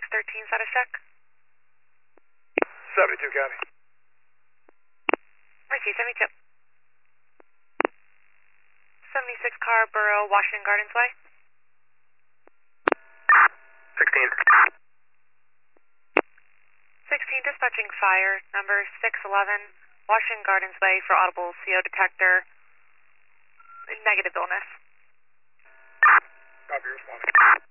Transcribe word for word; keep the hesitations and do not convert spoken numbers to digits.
thirteen status check. seventy-two, copy. Mercy, seventy-two. seventy-six Carborough, Washington Gardens Way. sixteen. sixteen, dispatching fire, number six eleven, Washington Gardens Way for audible C O detector, negative illness. Copy, response.